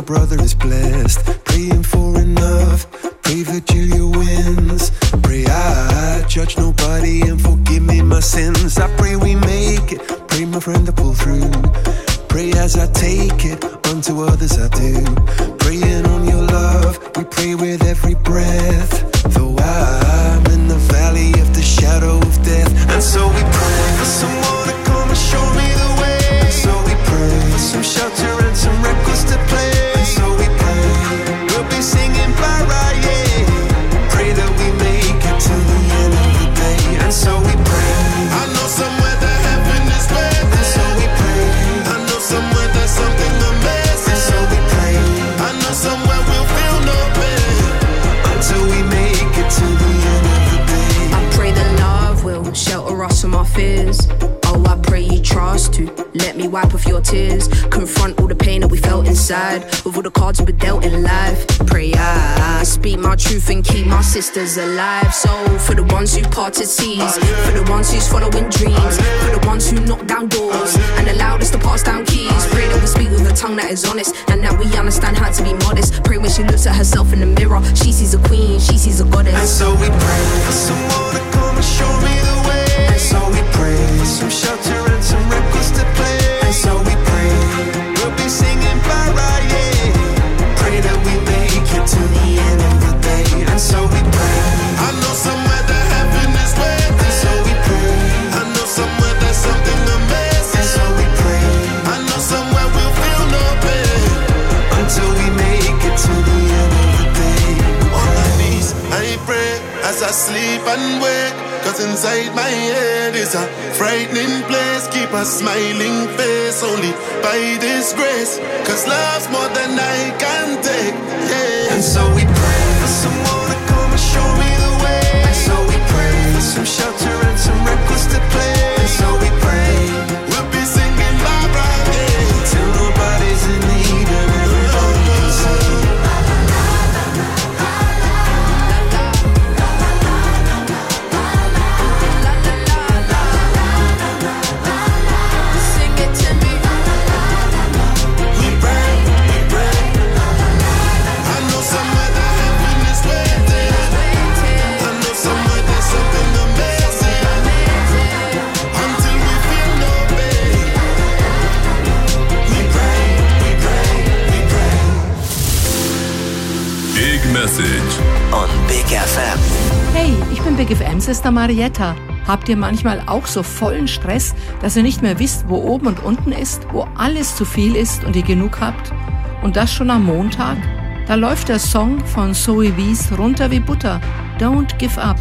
brother is blessed. Praying for enough, pray Virgilia wins. Pray I judge nobody and forgive me my sins. I pray we make it, pray my friend to pull through. Pray as I take it, unto others I do. Praying on your love, we pray with every breath. Though I'm in the valley of the shadow of death. And so we pray for someone to come and show me the way. And so we pray for some shelter and some records to play. And so we pray, we'll be singing Bara, yeah. Pray that we make it to the end of the day. And so we pray, I know somewhere that heaven is waiting. And so we pray, I know somewhere there's something amazing. And so we pray, I know somewhere we'll feel no pain until we make it to the end of the day. I pray that love will shelter us from our fears. Oh, I pray you trust to let me wipe off your tears. Confront all the pain that we felt inside, with all the cards we were dealt in life. Pray I speak my truth and keep my sisters alive. So for the ones who parted seas, for the ones who's following dreams, for the ones who knock down doors and allowed us to pass down keys. Pray that we speak with a tongue that is honest and that we understand how to be modest. Pray when she looks at herself in the mirror, she sees a queen, she sees a goddess. And so we pray for someone to come and show me the way. And so we pray for some shelter and some records to play. And so we pray, we'll be singing Bara, yeah. Pray that we make it to the end of the day. And so we pray, I know somewhere that heaven is waiting. And so we pray, I know somewhere there's something amazing. And so we pray, I know somewhere we'll feel no pain until we make it to the end of the day. On my knees, I pray as I sleep and wake. Cause inside my head is a frightening place. Keep a smiling face only by this grace. Cause love's more than I can take, yeah. And so we pray for someone to come and show me the way. And so we pray for some shelter and some records to play. And so we pray, we'll be singing Barbara, yeah. Till nobody's in need and everybody can sing. Message on Big FM. Hey, ich bin Big FM-Sister Marietta. Habt ihr manchmal auch so vollen Stress, dass ihr nicht mehr wisst, wo oben und unten ist, wo alles zu viel ist und ihr genug habt? Und das schon am Montag? Da läuft der Song von Zoe Wies runter wie Butter. Don't give up.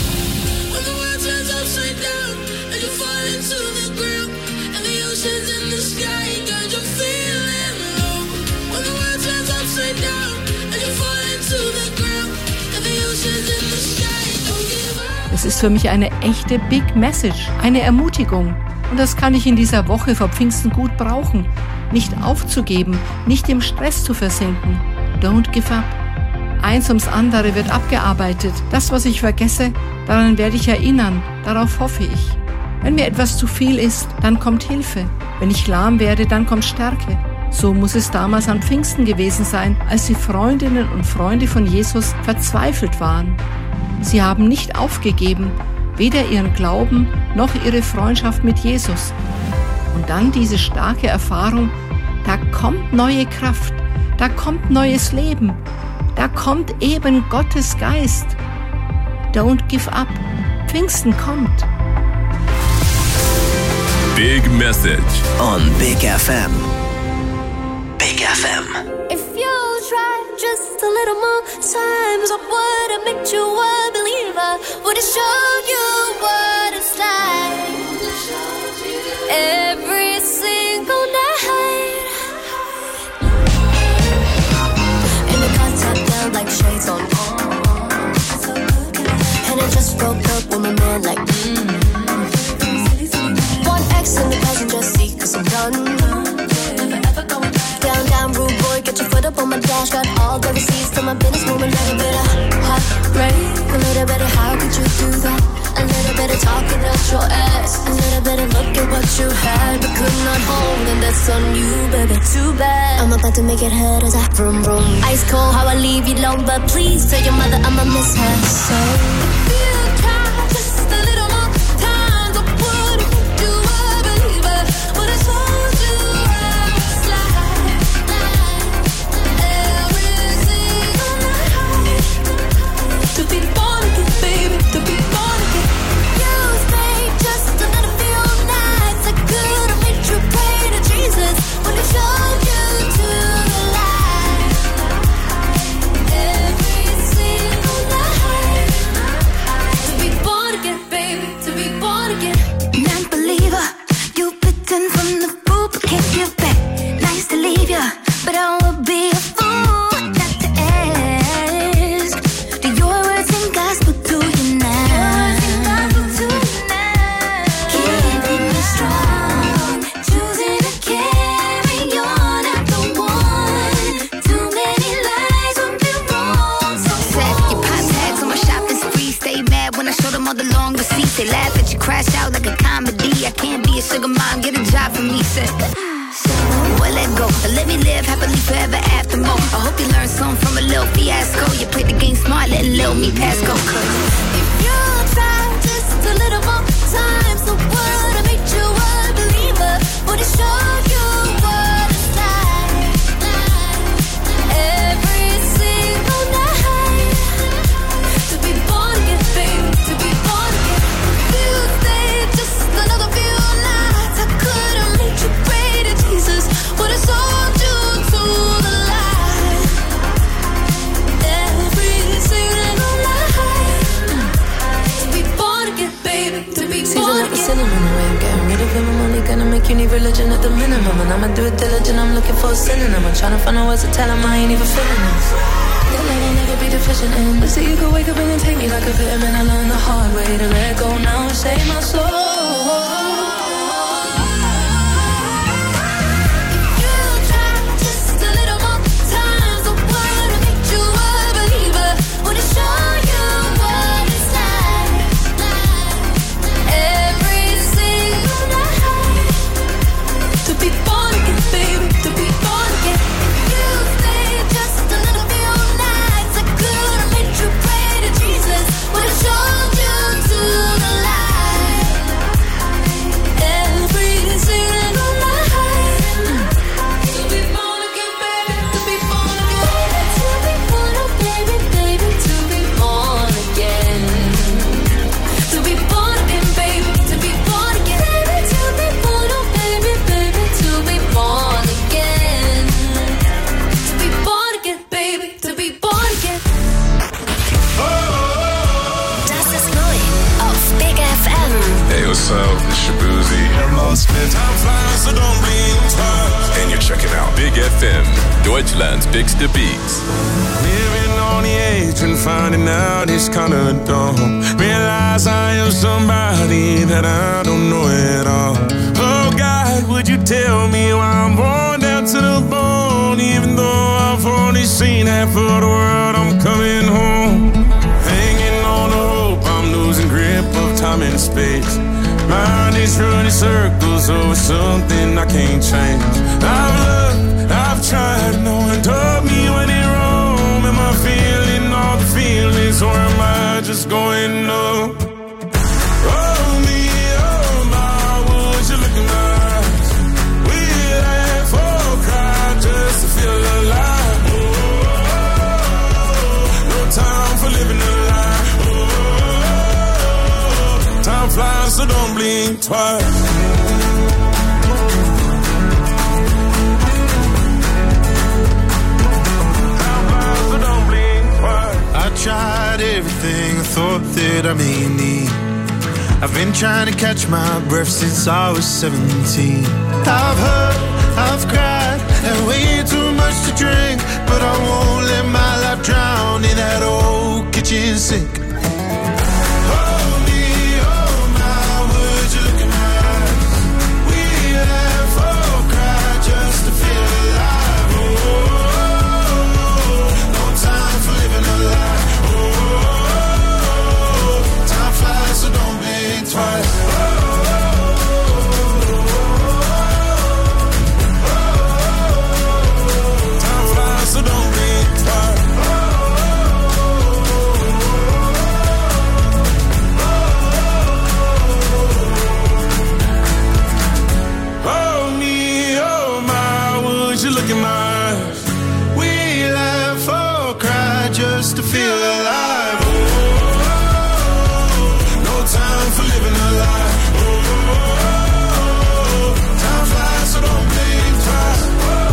Es ist für mich eine echte Big Message, eine Ermutigung. Und das kann ich in dieser Woche vor Pfingsten gut brauchen. Nicht aufzugeben, nicht im Stress zu versinken. Don't give up. Eins ums andere wird abgearbeitet. Das, was ich vergesse, daran werde ich erinnern. Darauf hoffe ich. Wenn mir etwas zu viel ist, dann kommt Hilfe. Wenn ich lahm werde, dann kommt Stärke. So muss es damals an Pfingsten gewesen sein, als die Freundinnen und Freunde von Jesus verzweifelt waren. Sie haben nicht aufgegeben, weder ihren Glauben noch ihre Freundschaft mit Jesus. Und dann diese starke Erfahrung, da kommt neue Kraft, da kommt neues Leben, da kommt eben Gottes Geist. Don't give up. Pfingsten kommt. Big Message on Big FM. Big FM. If you try just a little more times, I would have made you a believer. Would have showed you what it's like. Every single night. And the cuts up down like shades on. And I just broke up with my man like One X in the passenger seat, cause I'm done. Down, rude boy, get your foot up on my dash. got all the receipts to my business room. A little bit of heartbreak, a little bit of how could you do that? A little bit of talking out your ass, a little bit of look at what you had but could not hold, and that's on you, baby. Too bad. I'm about to make it hurt as I vroom vroom. Ice cold, how I leave you alone, but please tell your mother I'ma miss her. So if you try just a little more time, I would've made you a believer. Would've told you I was like every single night to be born again, baby, to be born again. You stayed just another few nights. I could've made you pray to Jesus. Would've showed you to the light every single night. To be born again, baby, to be born again. Non-believer, you bitten from the fruit but can't give back. Nice to leave ya, but I would be a fool not to ask. Do your words and gospel to you now? Keeping me strong, choosing to carry on. I'm the one. Too many lies would be wrong. So Set your pop tags on my shopping spree. Stay mad when I show them all the long receipts. They laugh at you, crash out like a comedy. I can't be a sugar mom, get a job for me. Said, well, let go, let me live happily forever after more. I hope you learned something from a little fiasco. You played the game smart, letting little me pass go. Cause if you try just a little more time, so would've made you a believer. Would've showed you what it's like every single night. To be born again, baby, to be born again. You stayed just another few nights. I could've made you pray to Jesus. Would've sold you to the light every single night. To be born again, baby, to be Season born up the again. cinnamon, the way I'm getting rid of him. I'm only gonna make you need religion at the minimum. And I'ma do it diligent, I'm looking for a synonym. I'm trying to find out words to tell him I ain't even feeling this. That love I'll never be deficient in. But see, you could wake up and then take me like a vitamin. I learned the hard way to let go now and save my soul. You try just a little more time, so would've made you a believer. Would've shown you what it's like every single night. To be born again, baby, to be born again. You stayed just a little few nights. I could've made you pray to Jesus. Would've showed you to the light every single night. To be born again, baby, to be born again. To be born again, baby, to be born again. To be born again, baby, to be born again. To be born again, baby, to be born again. To be born again, baby, to be born again. das ist neu auf Big FM. Hey, what's up? It's Shabuzi. Time flies, so don't blink twice. And you're checking out Big FM, Deutschland's bigste Beats. Living on the edge and finding out it's kinda dumb. Realize I am somebody that I don't know at all. Oh God, would you tell me why I'm worn down to the bone? Even though I've only seen half of the world, I'm coming home. Hanging on the hope, I'm losing grip of time and space. Mind is running circles over something I can't change. I've looked, I've tried, no one told me when it wrong. Am I feeling all the feelings, or am I just going up? Oh me, oh my, would you look in my eyes? We laugh or cry just to feel alive. No time for living a lie. Time flies, so don't blink twice. I tried everything I thought that I may need. I've been trying to catch my breath since I was 17. I've hurt, I've cried, and way too much to drink, but I won't let my life drown in that old kitchen sink. Hold me, oh my, would you look in my eyes? We laugh or cry just to feel alive. Oh, just to feel alive. Oh, no time for living a lie. Oh, time flies, so don't think twice.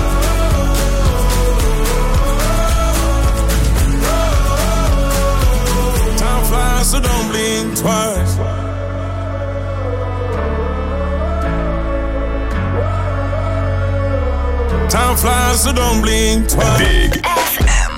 Time flies, so don't blink twice. Time flies, so don't blink twice. Big FM.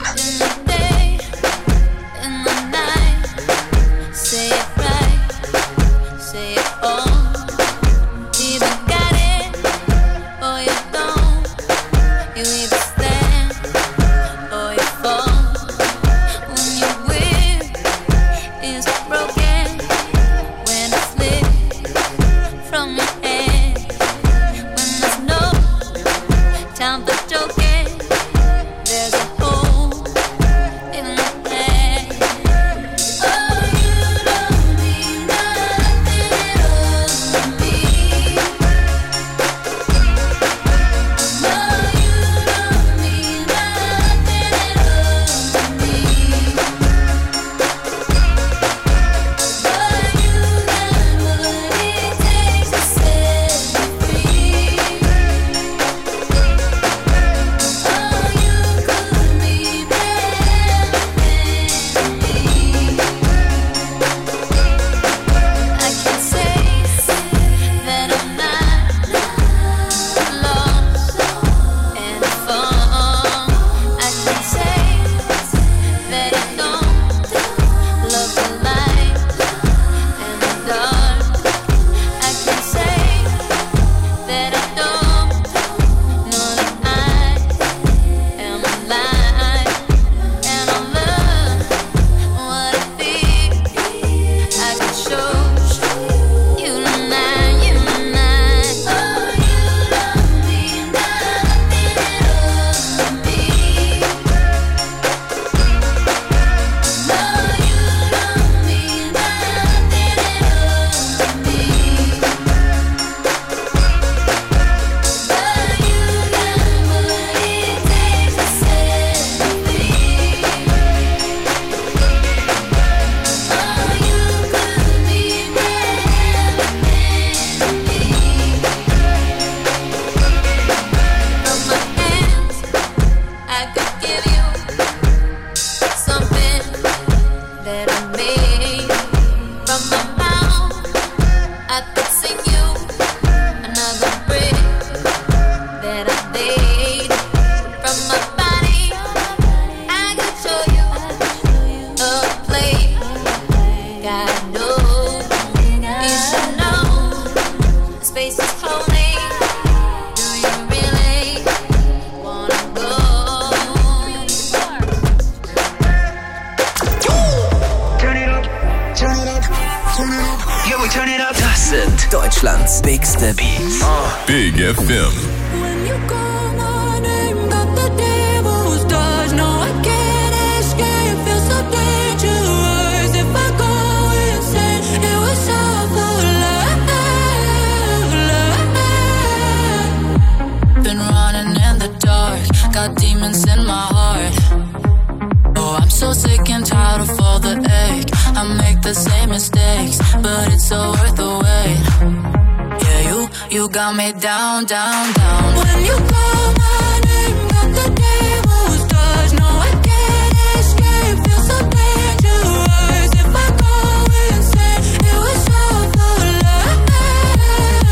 In the night, say it right, say it all. Either got it or you don't. You either stand or you fall. When your will is broken, when it slips from your hand, when there's no time for joking, there's a hole in the bag. Oh, you don't mean nothing at all to me. No, you don't mean nothing at all to me. But you got what it takes to set me free. Oh, you could be better than me. I can say that I'm not lost and found. I can say that I don't love the light and the dark. I can say that I don't know that I am alive and I love what I feel. I can show you tonight, you tonight. Oh, you don't mean nothing at all to me. No, you don't mean nothing at all to me. But you got what it takes to set me free. Oh, you could be better than me. From my hands, I could give you something that I made. From my mouth, I could sing you another breath that I made. From my body, I could show you a place. God knows, you should know, space is holy. Do you really wanna go? Turn it up, turn it up, turn it up. Yeah, we turn it up. Das sind Deutschlands bigste Beats. Big FM. When you call my name, got the devil's touch. No, I can't escape. Feel so dangerous. If I go insane, it was all for love. Been running in the dark, got demons in my heart. Oh, I'm so sick and tired of all the ache. I make the same mistakes, but it's so worth the wait. Yeah, you got me down, down, down. When you